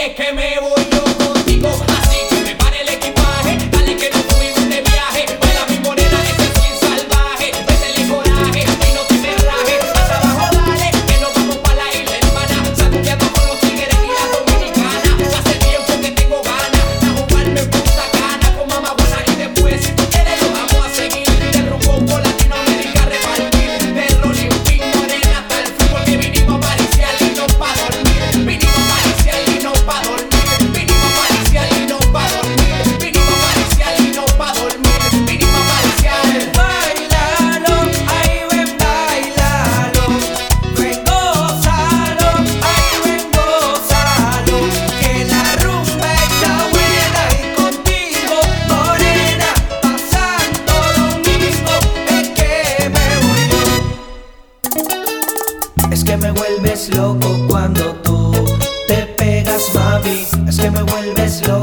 Es que me voy yo contigo, así que prepare el equipaje. Dale que nos fuimos de viaje. Baila mi morena, ese swing salvaje. Métele coraje, y no te me rajes. Más abajo dale, que nos vamos pa' la isla hermana. Sacudiendo con los tigres y la dominicana. Hace tiempo que tengo ganas de jugarme en Punta Cana con mamá buena. Y después, si tú quieres, lo vamos a seguir. De rumbo por Latinoamérica repartir. De Rolling Pin, morena hasta el fin. Porque vinimos a pariciar y no pa' dormir. Vinimos a pariciar y no pa' dormir. Vinimos a pariciar y no pa' dormir. Vinimos a pariciar y no pa' dormir. Vinimos a pariciar. Bailalo, ay ven bailalo, ven gózalo, ay ven gózalo, que la rumba está buena y contigo morena, pasando lo mismo, es que me voy yo. Es que me vuelves loco cuando tú te pegas, mami, es que me vuelves loco.